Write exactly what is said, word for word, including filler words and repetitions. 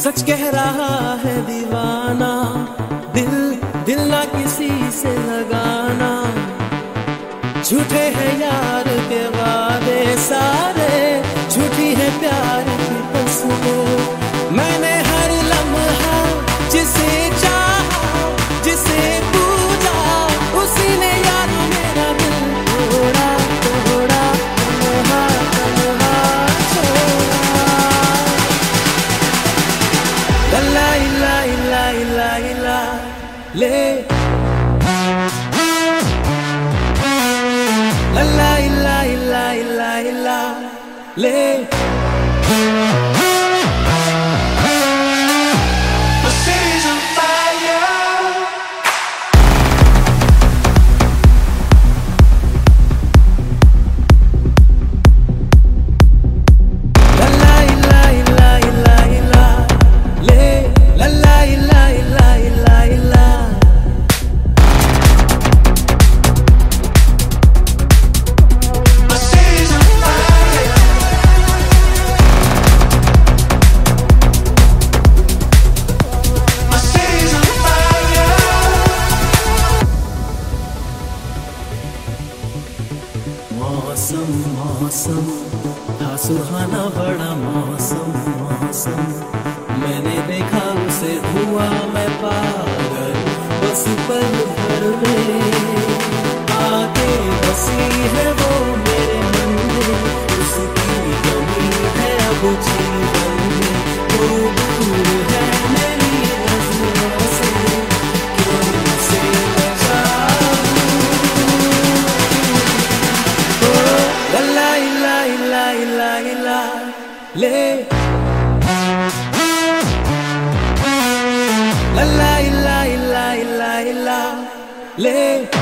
सच कह रहा है दीवाना, दिल दिल ना किसी से लगाना। झूठे हैं यार के वादे सारे, झूठी है प्यार की तस्वीर। मैंने हर लम्हा जिसे चाहा, जिसे पूजा, उसी ने यार मेरा दिल तोड़ा तोड़ा तन्हा तन्हा छोड़ा। ला ला ला ला ला ले La la la la la la le the city's on fire. La la la la la la le la la la la la la मौसम मौसम था सुहाना बड़ा मौसम मौसम। मैंने देखा उसे हुआ मैं पागल, बस पल भर में आके बसी है वो मेरे मन में। उसकी कमी है अब जीवन में, वो दूर है मेरी नजरों से, क्यों से ले la la la la la la le